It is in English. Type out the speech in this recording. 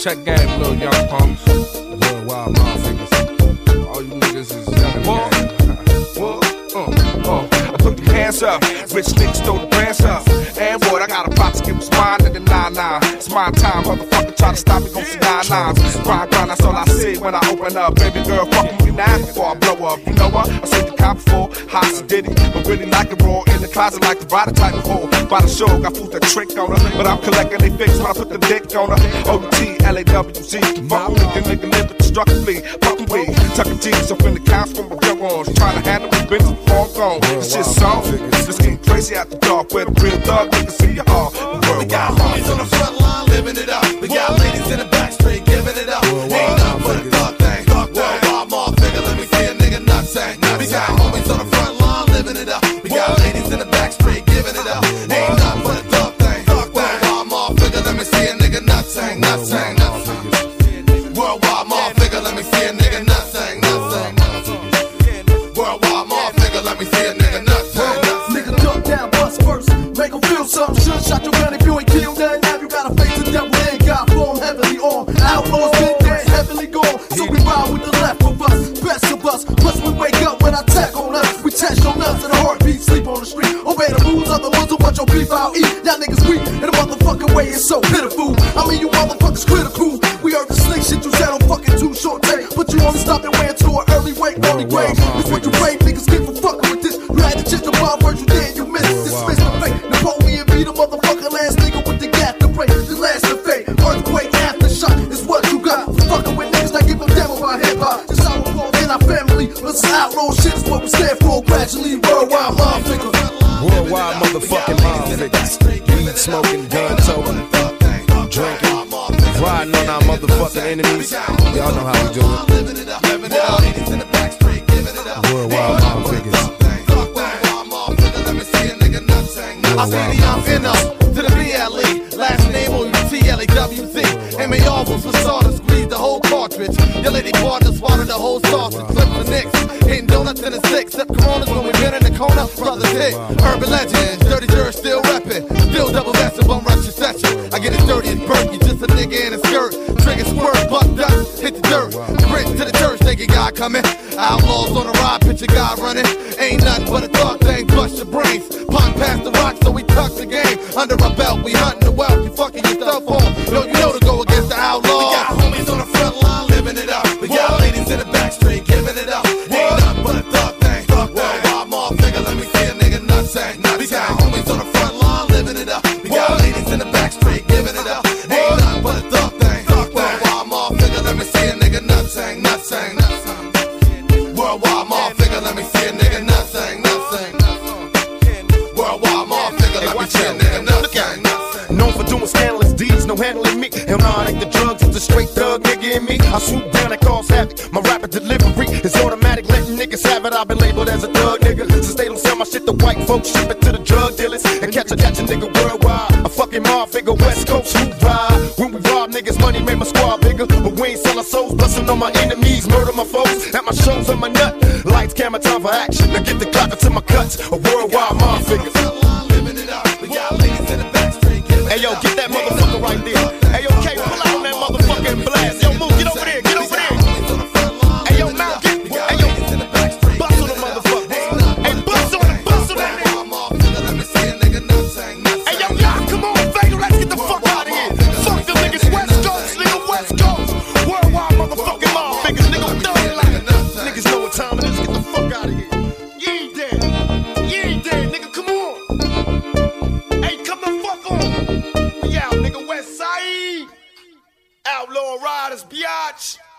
Check game, little young punks. Worldwide motherfuckers. All you niggas is young I put them hands up. Rich niggas throw the brands up. And what, I got a pot to give us mine in the 9-9. It's my time, motherfucker try to stop me, gon' see 9-9s. Grind, that's all I see when I open up. Baby girl, fucking me now before I blow up. You know what? I said the cop before, hot as did it. But really like it raw in the closet like the body type of hole. By the show, got food that trick on her. But I'm collecting they fix when I put the dick on her. O-T-L-A-W-Z. Fuck with me, nigga live destructively. Pumping weed, tucking G's up in the counts from my young ones. Trying to handle me business before I'm gone. This shit's on. Just getting crazy out the dark where the real thug niggas see you all. We got homies on the front line living it up. We got ladies in the back street giving it up. Ain't nothing but a thug thing. Worldwide motherfucker, let me see a nigga nut thing. We got homies on the front line living it up. We got ladies in the back street giving it up. Ain't nothing but a thug thing. Worldwide motherfucker, let me see a nigga nut thing. Nut thing, nut thing. Worldwide motherfucker, let me see a nigga nut thing. Nut thing. Worldwide motherfucker, let me see a nigga nut thing. Nigga duck down, bust first, make them feel something. Should shot your gun if you ain't killed nothing. Now you gotta face the devil and God form heavily on. Outlaws been dead, heavily gone. So we ride with the left of us, best of us. Plus we wake up when attack on us. We test on us and a heartbeat, sleep on the street. Obey the rules of the Muslim, watch your beef I'll eat. Y'all niggas weak, and the motherfucking way is so pitiful. I mean you motherfuckers critical. We heard the slick shit you said on fucking too short tape. But you only stopped and ran to an early wake, early grave. It's what you brave niggas get for fucking with this. You had to check the bar words you did, you missed. Dismiss the fate. Napoleon be the motherfucking last nigga with the gap to break. The last of fate. Earthquake, aftershock is what you got. Fucking with niggas that give a damn about hip hop. Just our fault in our family. But this outlaw shit is what we stand for. Gradually, worldwide motherfucker. Worldwide motherfucking motherfuckers. Weed smoking, gun toting, drinking, riding on our motherfucking enemies. Y'all know how we do it. Worldwide motherfuckers. I see the young N.O. to the B.L.E. Last name O-U-T-L-A-W-Z. M.A.R. was facade to squeeze the whole cartridge. Your lady partner swallowed the whole sausage. Flip the Knicks, hitting donuts in a six. Sip Coronas when we been in the corner. Brothers hit, urban legends. Dirty Jerk still reppin'. Still double vested, bum rush your session. I get as dirty as Bert, you just a nigga in a skirt. Trigger squirt, buck dust, hit the dirt. Sprint to the church, think a guy coming. Outlaws on the ride, picture guy running. Ain't nothing but a thug thing, bust your brains. Pun past the rock, so we tuck the game. Under our belt, we hunting the wealth. You fucking yourself on. Yo, you know to go against the outlaws. We got homies on the front line living it up. We got ladies in the back street giving it up. Ain't nothing but a thug thing. Worldwide motherfucker, let me see a nigga nut thing. We got homies on the front line living it up. We got ladies in the back street giving it up. Ain't nothing but a thug thing. Worldwide motherfucker, let me see a nigga nut thing. Nut thing, nut thing. Worldwide motherfucker, let me see a nigga nut thing. Nut thing. Worldwide motherfucker, let me see a nigga nut thing. Known for doing scandalous deeds, no handling me. Hell nah, I ain't the drugs, it's a straight thug nigga in me. I swoop down and cause havoc. My rapid delivery is automatic, letting niggas have it. I've been labeled as a thug nigga. Since they don't sell my shit to white folks, ship it to the drug dealers. And catch a nigga worldwide. A fucking mob figure, West Coast, who ride. When we rob niggas, money made my squad bigger. But we ain't sell our souls, bustin' on my enemies, murder my foes. At my shows, I'm a nut. Lights, camera, time for action. Now get the clock into my cuts. A worldwide mob figure. Hey yo, get that motherfucker right there. Hey yo, K, pull out on that motherfucking blast. Yo, move, get over there, get over there. Hey yo, Mal, get, hey yo, bust on the motherfucker. Hey, bust on it, bust on it. Hey yo, y'all, come on, Vega, let's get the fuck out of here. Fuck the niggas, West Coast, nigga, West Coast. Worldwide motherfucking motherfuckers, nigga, thug like niggas know what time it is, get the fuck out of here. You ain't dead, nigga, come on. Hey, come the fuck on. Outlaw Riders, biatch.